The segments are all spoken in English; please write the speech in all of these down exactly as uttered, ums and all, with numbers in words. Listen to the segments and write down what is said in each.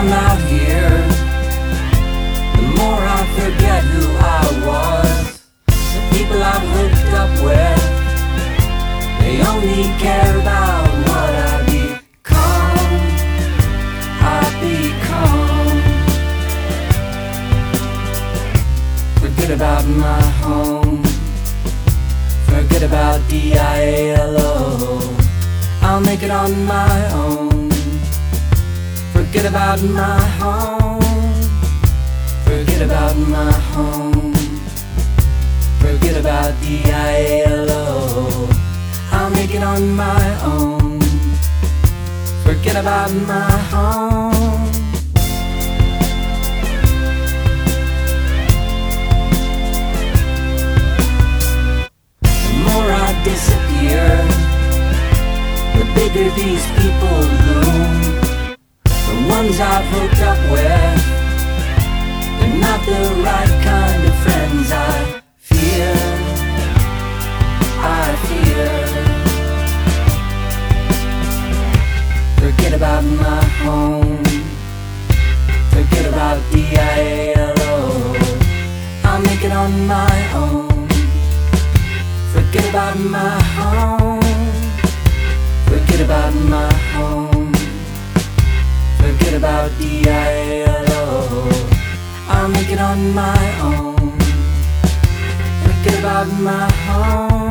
I'm out here, the more I forget who I was. The people I've hooked up with, they only care about what I become. I become. Forget about my home, forget about D I A L O. I'll make it on my own. Forget about my home, forget about my home, forget about D I A L O. I'll make it on my own. Forget about my home. The more I disappear, the bigger these people loom. The ones I've hooked up with, they're not the right kind of friends. I fear, I fear. Forget about my home, forget about D I A L O. I'll make it on my own. Forget about my home, forget about my home, forget about D I A L O. I'll make it on my own. Forget about my home.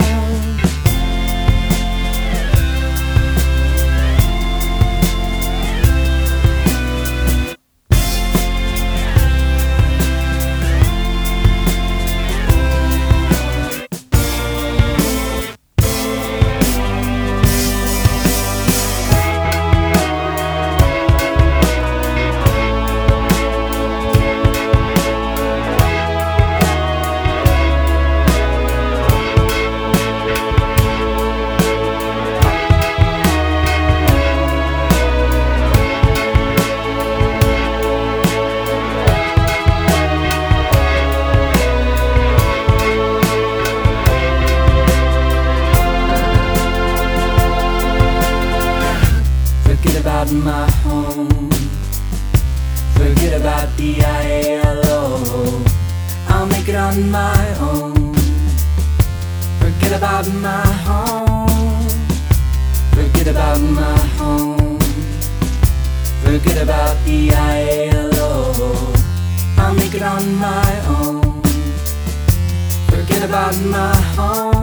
Forget about my home, forget about D I A L O. I'll make it on my own. Forget about my home, forget about my home, forget about D I A L O. I'll make it on my own. Forget about my home.